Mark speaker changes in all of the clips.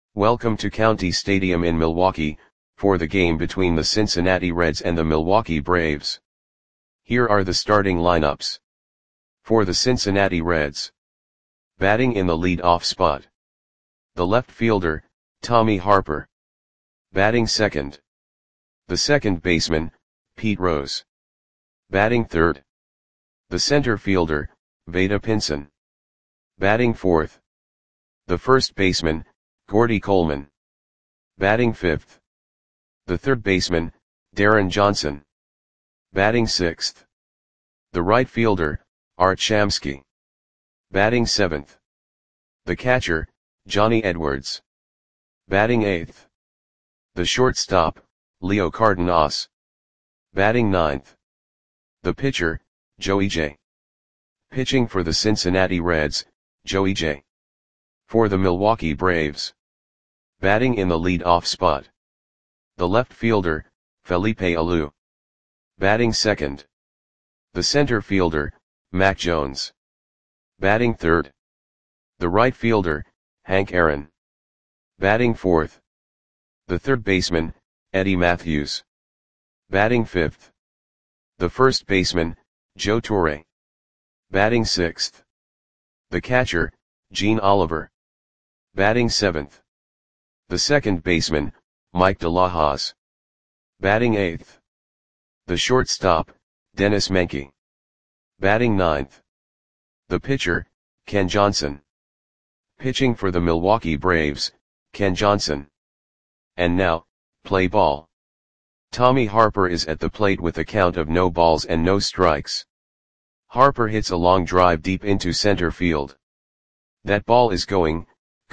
Speaker 1: Welcome to County Stadium in Milwaukee, for the game between the Cincinnati Reds and the Milwaukee Braves. Here are the starting lineups. For the Cincinnati Reds. Batting in the lead-off spot. The left fielder, Tommy Harper. Batting second. The second baseman, Pete Rose. Batting third. The center fielder, Vada Pinson. Batting fourth. The first baseman, Gordy Coleman. Batting fifth. The third baseman, Darren Johnson. Batting sixth. The right fielder, Art Shamsky. Batting seventh. The catcher, Johnny Edwards. Batting eighth. The shortstop, Leo Cardenas. Batting ninth. The pitcher, Joey J. Pitching for the Cincinnati Reds, Joey J. For the Milwaukee Braves. Batting in the lead-off spot. The left fielder, Felipe Alou. Batting second. The center fielder, Mac Jones. Batting third. The right fielder, Hank Aaron. Batting fourth. The third baseman, Eddie Matthews. Batting fifth. The first baseman, Joe Torre. Batting sixth. The catcher, Gene Oliver. Batting seventh. The second baseman, Mike DeLahoz. Batting eighth. The shortstop, Dennis Menke. Batting ninth. The pitcher, Ken Johnson. Pitching for the Milwaukee Braves, Ken Johnson. And now, play ball. Tommy Harper is at the plate with a count of no balls and no strikes. Harper hits a long drive deep into center field. That ball is gone.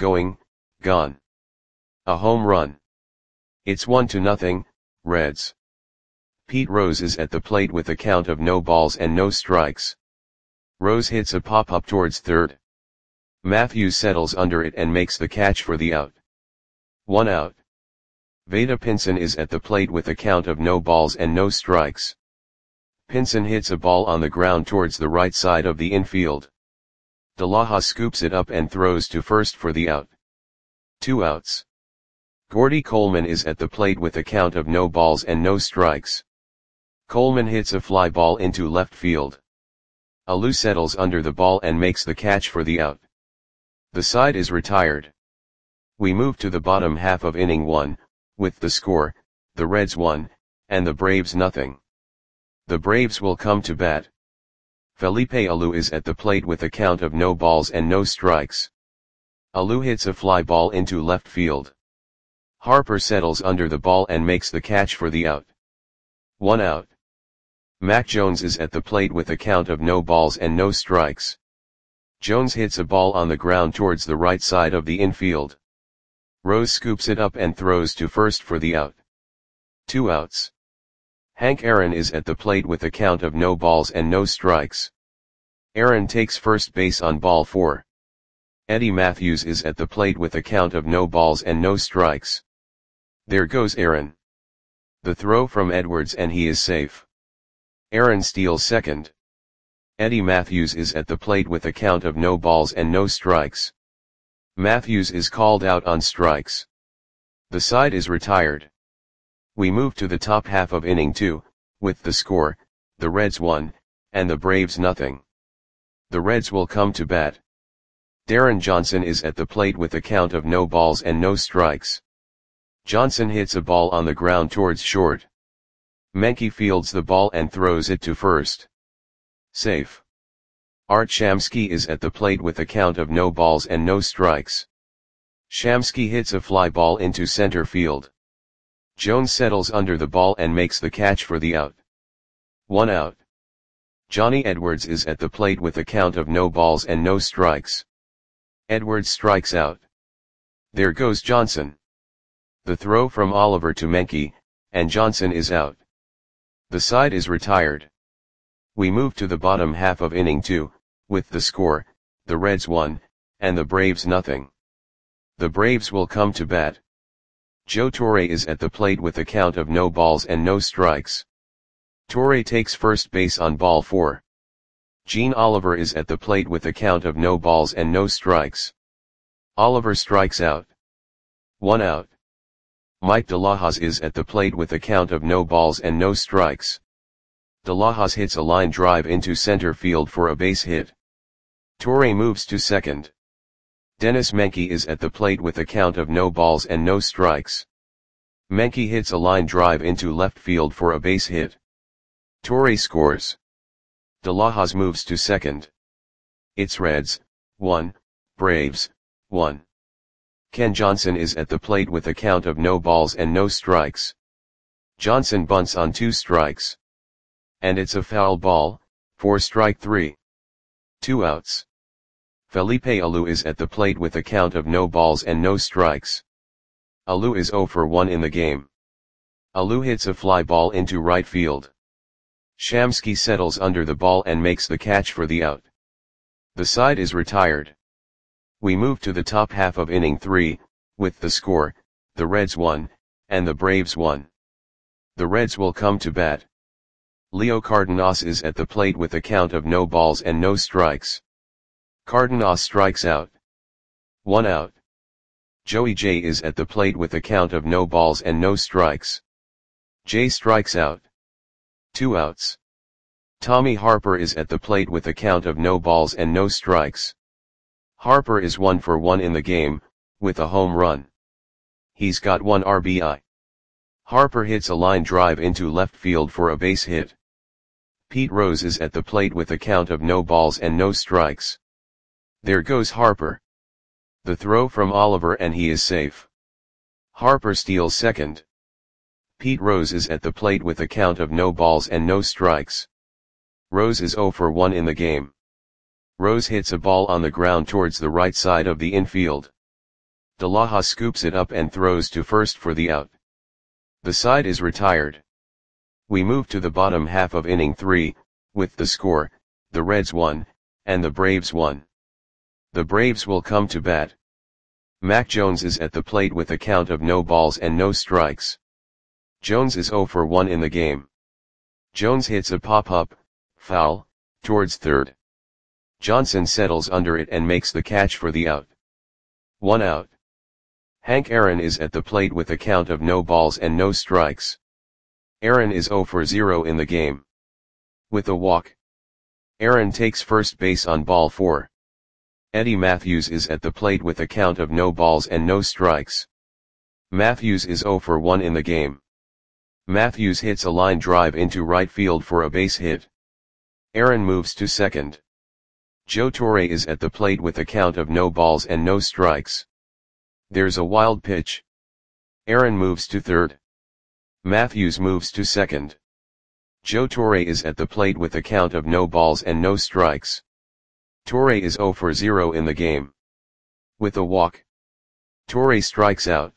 Speaker 1: A home run. It's 1-0, Reds. Pete Rose is at the plate with a count of no balls and no strikes. Rose hits a pop-up towards third. Matthews settles under it and makes the catch for the out. 1 out. Vada Pinson is at the plate with a count of no balls and no strikes. Pinson hits a ball on the ground towards the right side of the infield. DeLahoz scoops it up and throws to first for the out. 2 outs. Gordy Coleman is at the plate with a count of no balls and no strikes. Coleman hits a fly ball into left field. Alou settles under the ball and makes the catch for the out. The side is retired. We move to the bottom half of inning 1, with the score, the Reds 1, and the Braves nothing. The Braves will come to bat. Felipe Alou is at the plate with a count of no balls and no strikes. Alou hits a fly ball into left field. Harper settles under the ball and makes the catch for the out. 1 out. Mac Jones is at the plate with a count of no balls and no strikes. Jones hits a ball on the ground towards the right side of the infield. Rose scoops it up and throws to first for the out. 2 outs. Hank Aaron is at the plate with a count of no balls and no strikes. Aaron takes first base on ball 4. Eddie Matthews is at the plate with a count of no balls and no strikes. There goes Aaron. The throw from Edwards and he is safe. Aaron steals second. Eddie Matthews is at the plate with a count of no balls and no strikes. Matthews is called out on strikes. The side is retired. We move to the top half of inning 2, with the score, the Reds 1, and the Braves nothing. The Reds will come to bat. Darren Johnson is at the plate with a count of no balls and no strikes. Johnson hits a ball on the ground towards short. Menke fields the ball and throws it to first. Safe. Art Shamsky is at the plate with a count of no balls and no strikes. Shamsky hits a fly ball into center field. Jones settles under the ball and makes the catch for the out. 1 out. Johnny Edwards is at the plate with a count of no balls and no strikes. Edwards strikes out. There goes Johnson. The throw from Oliver to Menke, and Johnson is out. The side is retired. We move to the bottom half of inning 2, with the score, the Reds 1, and the Braves nothing. The Braves will come to bat. Joe Torre is at the plate with a count of no balls and no strikes. Torre takes first base on ball 4. Gene Oliver is at the plate with a count of no balls and no strikes. Oliver strikes out. 1 out. Mike De La Hoz is at the plate with a count of no balls and no strikes. De La Hoz hits a line drive into center field for a base hit. Torre moves to second. Dennis Menke is at the plate with a count of no balls and no strikes. Menke hits a line drive into left field for a base hit. Torre scores. De La Hoz moves to second. It's Reds, 1, Braves, 1. Ken Johnson is at the plate with a count of no balls and no strikes. Johnson bunts on 2 strikes. And it's a foul ball, for strike 3. 2 outs. Felipe Alou is at the plate with a count of no balls and no strikes. Alou is 0 for 1 in the game. Alou hits a fly ball into right field. Shamsky settles under the ball and makes the catch for the out. The side is retired. We move to the top half of inning 3, with the score, the Reds 1, and the Braves 1. The Reds will come to bat. Leo Cardenas is at the plate with a count of no balls and no strikes. Cardenas strikes out. 1 out. Joey J is at the plate with a count of no balls and no strikes. J strikes out. 2 outs. Tommy Harper is at the plate with a count of no balls and no strikes. Harper is 1 for 1 in the game, with a home run. He's got 1 RBI. Harper hits a line drive into left field for a base hit. Pete Rose is at the plate with a count of no balls and no strikes. There goes Harper. The throw from Oliver and he is safe. Harper steals second. Pete Rose is at the plate with a count of no balls and no strikes. Rose is 0 for 1 in the game. Rose hits a ball on the ground towards the right side of the infield. De La Hoz scoops it up and throws to first for the out. The side is retired. We move to the bottom half of inning 3, with the score, the Reds 1, and the Braves 1. The Braves will come to bat. Mac Jones is at the plate with a count of no balls and no strikes. Jones is 0 for 1 in the game. Jones hits a pop-up, foul, towards third. Johnson settles under it and makes the catch for the out. 1 out. Hank Aaron is at the plate with a count of no balls and no strikes. Aaron is 0 for 0 in the game. With a walk. Aaron takes first base on ball 4. Eddie Matthews is at the plate with a count of no balls and no strikes. Matthews is 0 for 1 in the game. Matthews hits a line drive into right field for a base hit. Aaron moves to second. Joe Torre is at the plate with a count of no balls and no strikes. There's a wild pitch. Aaron moves to third. Matthews moves to second. Joe Torre is at the plate with a count of no balls and no strikes. Torre is 0 for 0 in the game. With a walk. Torre strikes out.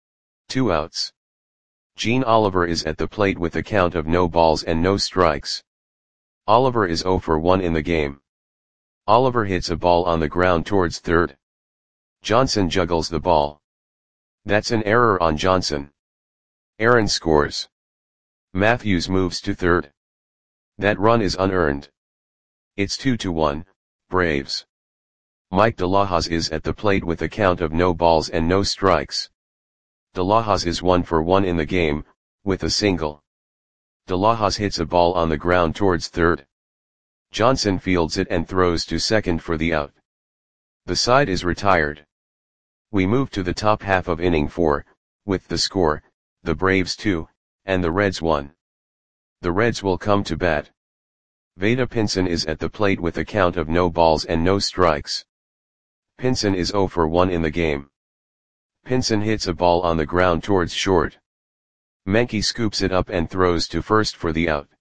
Speaker 1: 2 outs. Gene Oliver is at the plate with a count of no balls and no strikes. Oliver is 0 for 1 in the game. Oliver hits a ball on the ground towards third. Johnson juggles the ball. That's an error on Johnson. Aaron scores. Matthews moves to third. That run is unearned. It's 2-1, Braves. Mike De La Hoz is at the plate with a count of no balls and no strikes. De La Hoz is 1 for 1 in the game, with a single. De La Hoz hits a ball on the ground towards third. Johnson fields it and throws to second for the out. The side is retired. We move to the top half of inning 4, with the score, the Braves 2, and the Reds 1. The Reds will come to bat. Vada Pinson is at the plate with a count of no balls and no strikes. Pinson is 0 for 1 in the game. Pinson hits a ball on the ground towards short. Menke scoops it up and throws to first for the out.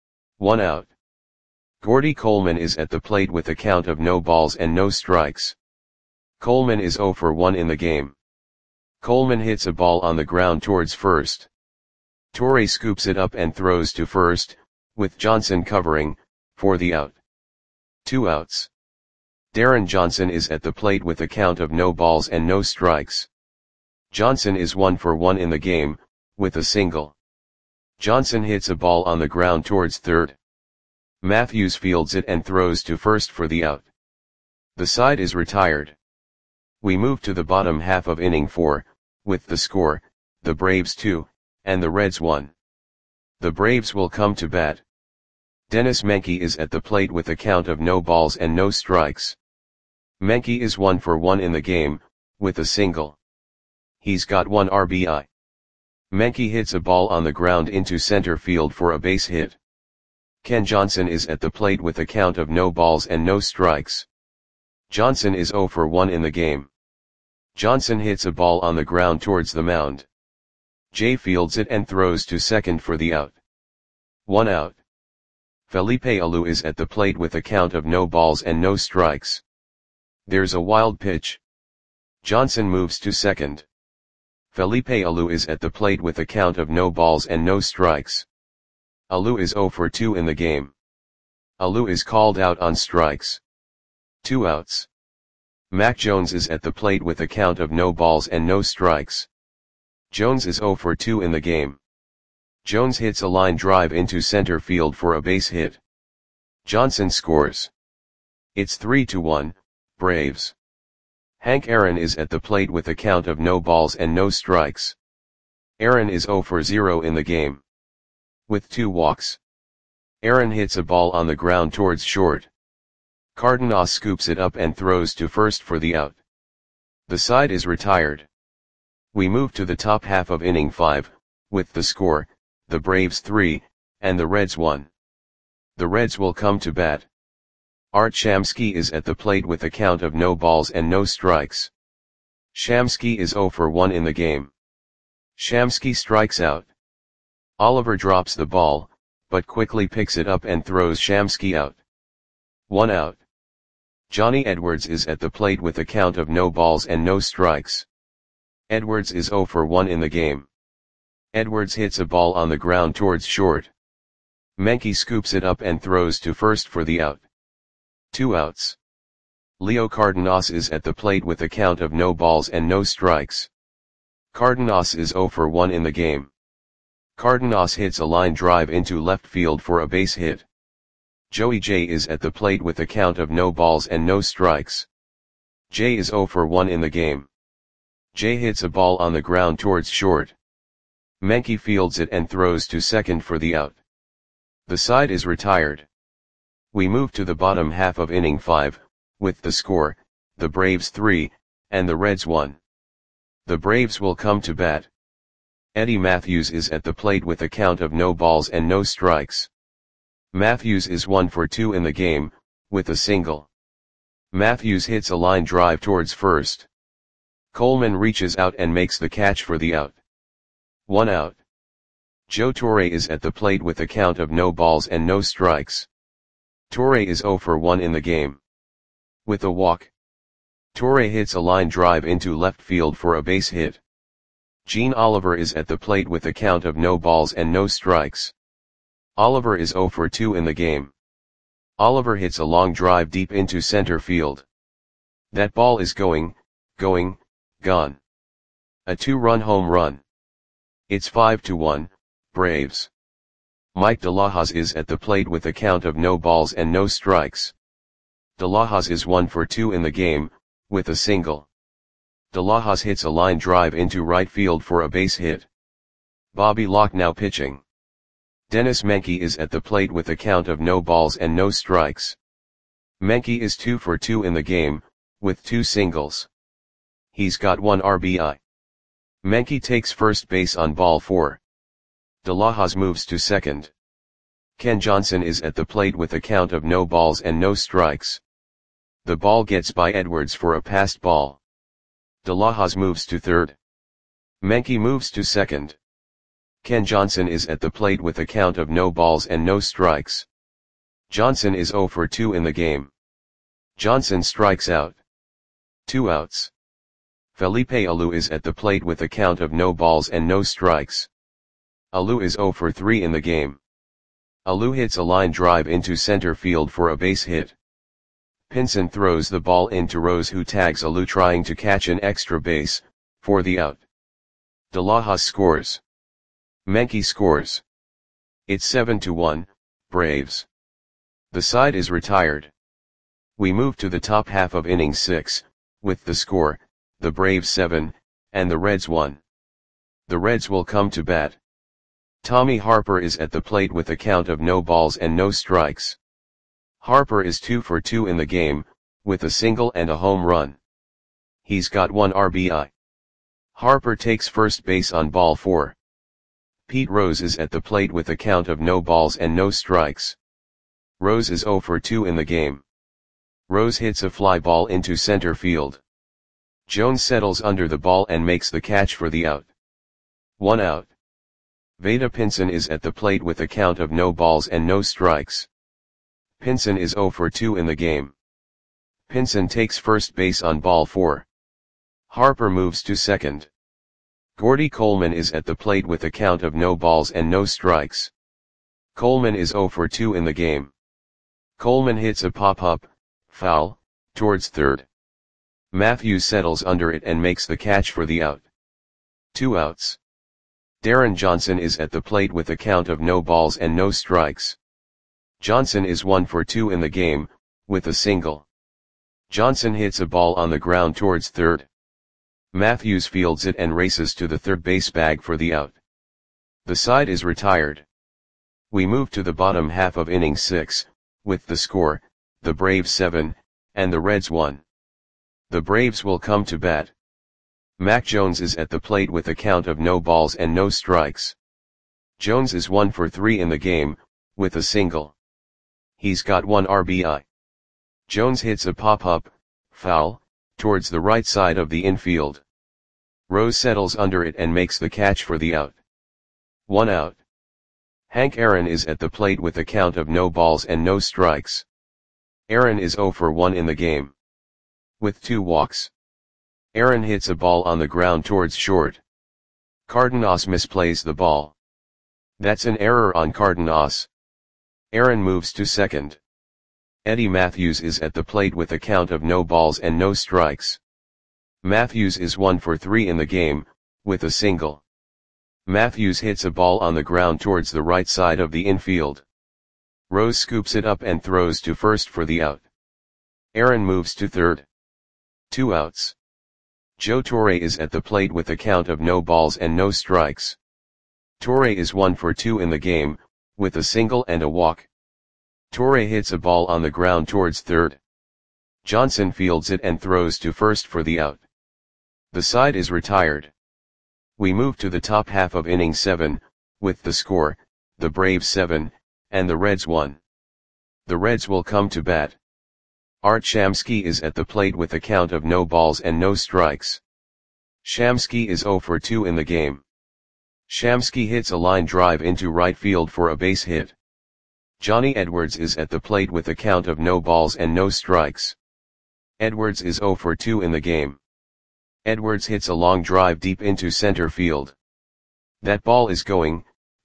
Speaker 1: 1 out. Gordy Coleman is at the plate with a count of no balls and no strikes. Coleman is 0 for 1 in the game. Coleman hits a ball on the ground towards first. Torre scoops it up and throws to first, with Johnson covering, for the out. 2 outs. Darren Johnson is at the plate with a count of no balls and no strikes. Johnson is 1 for 1 in the game, with a single. Johnson hits a ball on the ground towards third. Matthews fields it and throws to first for the out. The side is retired. We move to the bottom half of inning 4, with the score, the Braves 2, and the Reds 1. The Braves will come to bat. Dennis Menke is at the plate with a count of no balls and no strikes. Menke is 1 for 1 in the game, with a single. He's got 1 RBI. Menke hits a ball on the ground into center field for a base hit. Ken Johnson is at the plate with a count of no balls and no strikes. Johnson is 0 for 1 in the game. Johnson hits a ball on the ground towards the mound. Jay fields it and throws to second for the out. 1 out. Felipe Alou is at the plate with a count of no balls and no strikes. There's a wild pitch. Johnson moves to second. Felipe Alou is at the plate with a count of no balls and no strikes. Alou is 0 for 2 in the game. Alou is called out on strikes. 2 outs. Mac Jones is at the plate with a count of no balls and no strikes. Jones is 0 for 2 in the game. Jones hits a line drive into center field for a base hit. Johnson scores. It's 3-1, Braves. Hank Aaron is at the plate with a count of no balls and no strikes. Aaron is 0 for 0 in the game. With 2 walks. Aaron hits a ball on the ground towards short. Cardenas scoops it up and throws to first for the out. The side is retired. We move to the top half of inning 5, with the score, the Braves 3, and the Reds 1. The Reds will come to bat. Art Shamsky is at the plate with a count of no balls and no strikes. Shamsky is 0 for 1 in the game. Shamsky strikes out. Oliver drops the ball, but quickly picks it up and throws Shamsky out. 1 out. Johnny Edwards is at the plate with a count of no balls and no strikes. Edwards is 0 for 1 in the game. Edwards hits a ball on the ground towards short. Menke scoops it up and throws to first for the out. 2 outs. Leo Cardenas is at the plate with a count of no balls and no strikes. Cardenas is 0 for 1 in the game. Cardenas hits a line drive into left field for a base hit. Joey Jay is at the plate with a count of no balls and no strikes. Jay is 0 for 1 in the game. Jay hits a ball on the ground towards short. Menke fields it and throws to second for the out. The side is retired. We move to the bottom half of inning 5, with the score, the Braves 3, and the Reds 1. The Braves will come to bat. Eddie Matthews is at the plate with a count of no balls and no strikes. Matthews is 1 for 2 in the game, with a single. Matthews hits a line drive towards first. Coleman reaches out and makes the catch for the out. 1 out. Joe Torre is at the plate with a count of no balls and no strikes. Torre is 0 for 1 in the game. With a walk. Torre hits a line drive into left field for a base hit. Gene Oliver is at the plate with a count of no balls and no strikes. Oliver is 0 for 2 in the game. Oliver hits a long drive deep into center field. That ball is gone. A 2-run home run. It's 5-1, Braves. Mike DeLahoz is at the plate with a count of no balls and no strikes. DeLahoz is 1 for 2 in the game, with a single. DeLahoz hits a line drive into right field for a base hit. Bobby Locke now pitching. Dennis Menke is at the plate with a count of no balls and no strikes. Menke is 2 for 2 in the game, with 2 singles. He's got 1 RBI. Menke takes first base on ball 4. DeLahoz moves to second. Ken Johnson is at the plate with a count of no balls and no strikes. The ball gets by Edwards for a passed ball. DeLahoz moves to third. Menke moves to second. Ken Johnson is at the plate with a count of no balls and no strikes. Johnson is 0 for 2 in the game. Johnson strikes out. 2 outs. Felipe Alou is at the plate with a count of no balls and no strikes. Alou is 0 for 3 in the game. Alou hits a line drive into center field for a base hit. Pinson throws the ball into Rose, who tags Alou trying to catch an extra base, for the out. DeLahoz scores. Menke scores. It's 7-1, Braves. The side is retired. We move to the top half of inning 6, with the score, the Braves 7, and the Reds won. The Reds will come to bat. Tommy Harper is at the plate with a count of no balls and no strikes. Harper is 2 for 2 in the game, with a single and a home run. He's got 1 RBI. Harper takes first base on ball 4. Pete Rose is at the plate with a count of no balls and no strikes. Rose is 0 for 2 in the game. Rose hits a fly ball into center field. Jones settles under the ball and makes the catch for the out. 1 out. Vada Pinson is at the plate with a count of no balls and no strikes. Pinson is 0 for 2 in the game. Pinson takes first base on ball 4. Harper moves to second. Gordy Coleman is at the plate with a count of no balls and no strikes. Coleman is 0 for 2 in the game. Coleman hits a pop-up, foul, towards third. Matthews settles under it and makes the catch for the out. 2 outs. Darren Johnson is at the plate with a count of no balls and no strikes. Johnson is 1 for 2 in the game, with a single. Johnson hits a ball on the ground towards third. Matthews fields it and races to the third base bag for the out. The side is retired. We move to the bottom half of inning 6, with the score, the Braves 7, and the Reds 1. The Braves will come to bat. Mac Jones is at the plate with a count of no balls and no strikes. Jones is 1 for 3 in the game, with a single. He's got 1 RBI. Jones hits a pop-up, foul, towards the right side of the infield. Rose settles under it and makes the catch for the out. 1 out. Hank Aaron is at the plate with a count of no balls and no strikes. Aaron is 0 for 1 in the game. With 2 walks. Aaron hits a ball on the ground towards short. Cardenas misplays the ball. That's an error on Cardenas. Aaron moves to second. Eddie Matthews is at the plate with a count of no balls and no strikes. Matthews is 1 for 3 in the game, with a single. Matthews hits a ball on the ground towards the right side of the infield. Rose scoops it up and throws to first for the out. Aaron moves to third. 2 outs. Joe Torre is at the plate with a count of no balls and no strikes. Torre is 1 for 2 in the game, with a single and a walk. Torre hits a ball on the ground towards third. Johnson fields it and throws to first for the out. The side is retired. We move to the top half of inning 7, with the score, the Braves 7, and the Reds 1. The Reds will come to bat. Art Shamsky is at the plate with a count of no balls and no strikes. Shamsky is 0 for 2 in the game. Shamsky hits a line drive into right field for a base hit. Johnny Edwards is at the plate with a count of no balls and no strikes. Edwards is 0 for 2 in the game. Edwards hits a long drive deep into center field. That ball is going,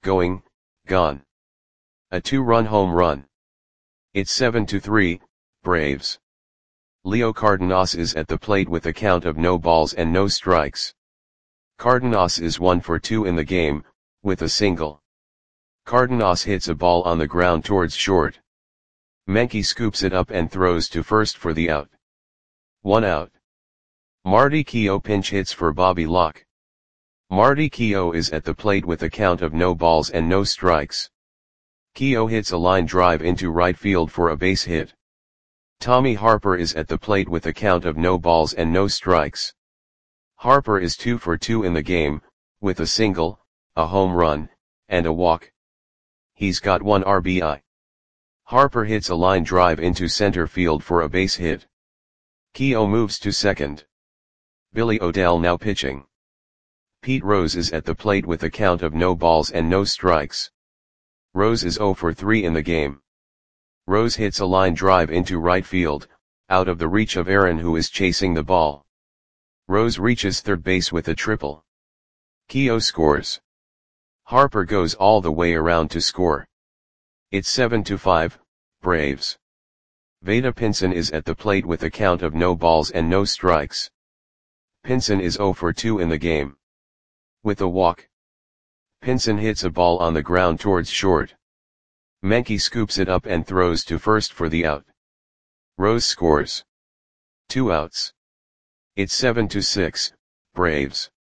Speaker 1: gone. A 2-run home run. It's 7-3, Braves. Leo Cardenas is at the plate with a count of no balls and no strikes. Cardenas is 1 for 2 in the game, with a single. Cardenas hits a ball on the ground towards short. Menke scoops it up and throws to first for the out. 1 out. Marty Keough pinch hits for Bobby Locke. Marty Keough is at the plate with a count of no balls and no strikes. Keough hits a line drive into right field for a base hit. Tommy Harper is at the plate with a count of no balls and no strikes. Harper is 2 for 2 in the game, with a single, a home run, and a walk. He's got 1 RBI. Harper hits a line drive into center field for a base hit. Keough moves to second. Billy O'Dell now pitching. Pete Rose is at the plate with a count of no balls and no strikes. Rose is 0 for 3 in the game. Rose hits a line drive into right field, out of the reach of Aaron who is chasing the ball. Rose reaches third base with a triple. Keough scores. Harper goes all the way around to score. It's 7-5, Braves. Vada Pinson is at the plate with a count of no balls and no strikes. Pinson is 0 for 2 in the game. With a walk. Pinson hits a ball on the ground towards short. Menke scoops it up and throws to first for the out. Rose scores. 2 outs. It's 7-6, Braves.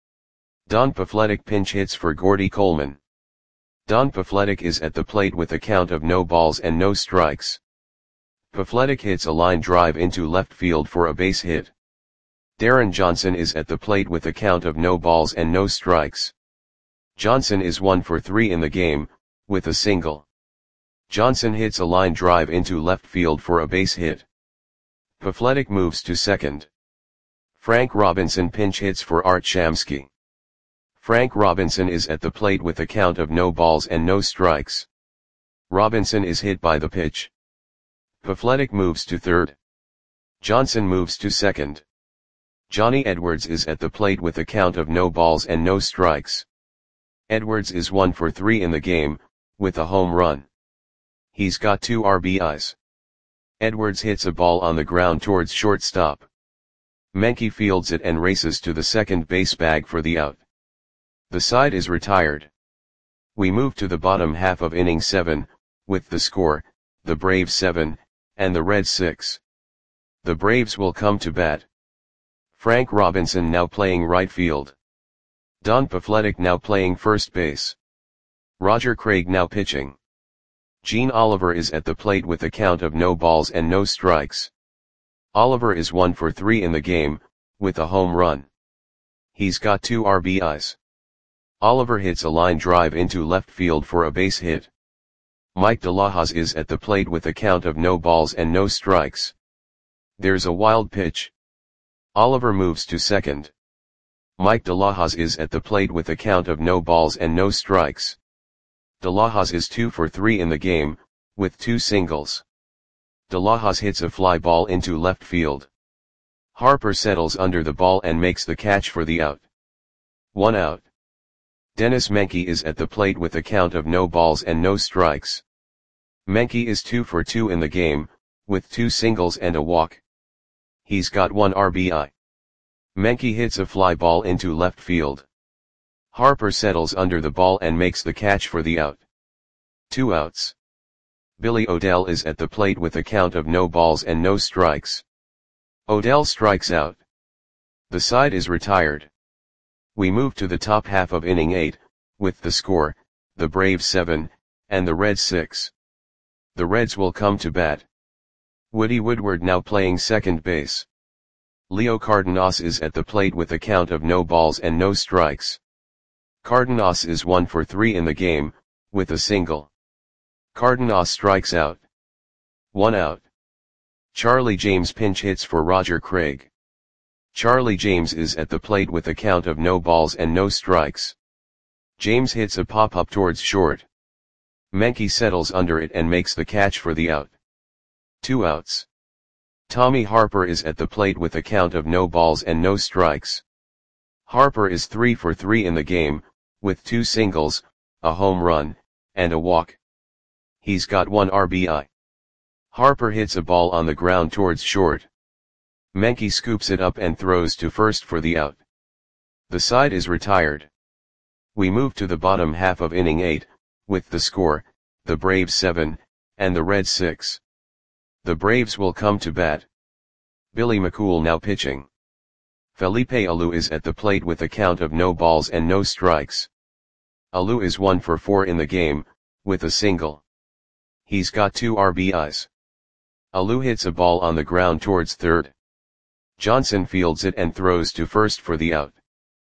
Speaker 1: Don Pafletic pinch hits for Gordy Coleman. Don Pafletic is at the plate with a count of no balls and no strikes. Pafletic hits a line drive into left field for a base hit. Darren Johnson is at the plate with a count of no balls and no strikes. Johnson is 1 for 3 in the game, with a single. Johnson hits a line drive into left field for a base hit. Pafletic moves to second. Frank Robinson pinch hits for Art Shamsky. Frank Robinson is at the plate with a count of no balls and no strikes. Robinson is hit by the pitch. Pafletic moves to third. Johnson moves to second. Johnny Edwards is at the plate with a count of no balls and no strikes. Edwards is 1 for 3 in the game, with a home run. He's got 2 RBIs. Edwards hits a ball on the ground towards shortstop. Menke fields it and races to the second base bag for the out. The side is retired. We move to the bottom half of inning 7, with the score, the Braves 7, and the Reds 6. The Braves will come to bat. Frank Robinson now playing right field. Don Pafletic now playing first base. Roger Craig now pitching. Gene Oliver is at the plate with a count of no balls and no strikes. Oliver is 1 for 3 in the game, with a home run. He's got 2 RBIs. Oliver hits a line drive into left field for a base hit. Mike DeLahoz is at the plate with a count of no balls and no strikes. There's a wild pitch. Oliver moves to second. Mike DeLahoz is at the plate with a count of no balls and no strikes. DeLahoz is 2 for 3 in the game, with 2 singles. DeLahoz hits a fly ball into left field. Harper settles under the ball and makes the catch for the out. 1 out. Dennis Menke is at the plate with a count of no balls and no strikes. Menke is 2 for 2 in the game, with 2 singles and a walk. He's got 1 RBI. Menke hits a fly ball into left field. Harper settles under the ball and makes the catch for the out. 2 outs. Billy O'Dell is at the plate with a count of no balls and no strikes. O'Dell strikes out. The side is retired. We move to the top half of inning 8, with the score, the Braves 7, and the Reds 6. The Reds will come to bat. Woody Woodward now playing second base. Leo Cardenas is at the plate with a count of no balls and no strikes. Cardenas is 1 for 3 in the game, with a single. Cardenas strikes out. 1 out. Charlie James pinch hits for Roger Craig. Charlie James is at the plate with a count of no balls and no strikes. James hits a pop-up towards short. Menke settles under it and makes the catch for the out. 2 outs. Tommy Harper is at the plate with a count of no balls and no strikes. Harper is 3 for 3 in the game, with 2 singles, a home run, and a walk. He's got 1 RBI. Harper hits a ball on the ground towards short. Menke scoops it up and throws to first for the out. The side is retired. We move to the bottom half of inning 8, with the score, the Braves 7, and the Reds 6. The Braves will come to bat. Billy McCool now pitching. Felipe Alou is at the plate with a count of no balls and no strikes. Alou is 1 for 4 in the game, with a single. He's got 2 RBIs. Alou hits a ball on the ground towards third. Johnson fields it and throws to first for the out.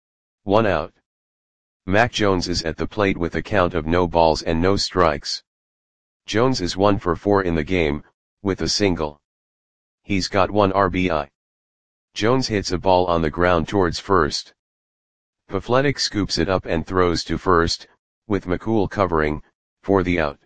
Speaker 1: 1 out. Mac Jones is at the plate with a count of no balls and no strikes. Jones is 1 for 4 in the game, with a single. He's got 1 RBI. Jones hits a ball on the ground towards first. Pafletic scoops it up and throws to first, with McCool covering, for the out.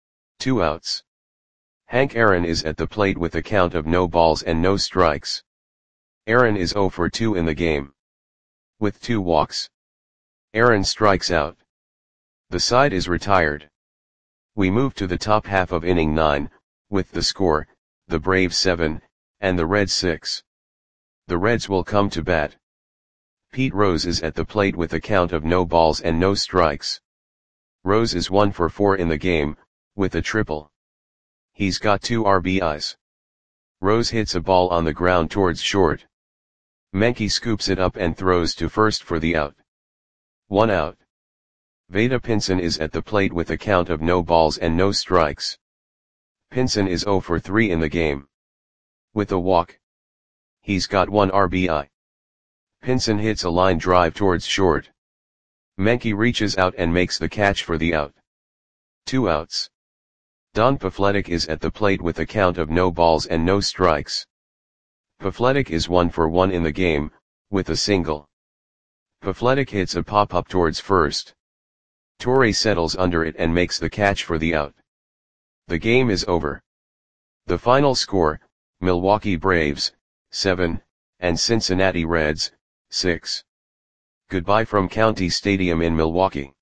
Speaker 1: 2 outs. Hank Aaron is at the plate with a count of no balls and no strikes. Aaron is 0 for 2 in the game. With 2 walks. Aaron strikes out. The side is retired. We move to the top half of inning 9, with the score, the Braves 7, and the Reds 6. The Reds will come to bat. Pete Rose is at the plate with a count of no balls and no strikes. Rose is 1 for 4 in the game, with a triple. He's got 2 RBIs. Rose hits a ball on the ground towards short. Menke scoops it up and throws to first for the out. 1 out. Vada Pinson is at the plate with a count of no balls and no strikes. Pinson is 0 for 3 in the game. With a walk. He's got 1 RBI. Pinson hits a line drive towards short. Menke reaches out and makes the catch for the out. 2 outs. Don Pafletic is at the plate with a count of no balls and no strikes. Pafletic is 1 for 1 in the game, with a single. Pafletic hits a pop-up towards first. Torre settles under it and makes the catch for the out. The game is over. The final score, Milwaukee Braves, 7, and Cincinnati Reds, 6. Goodbye from County Stadium in Milwaukee.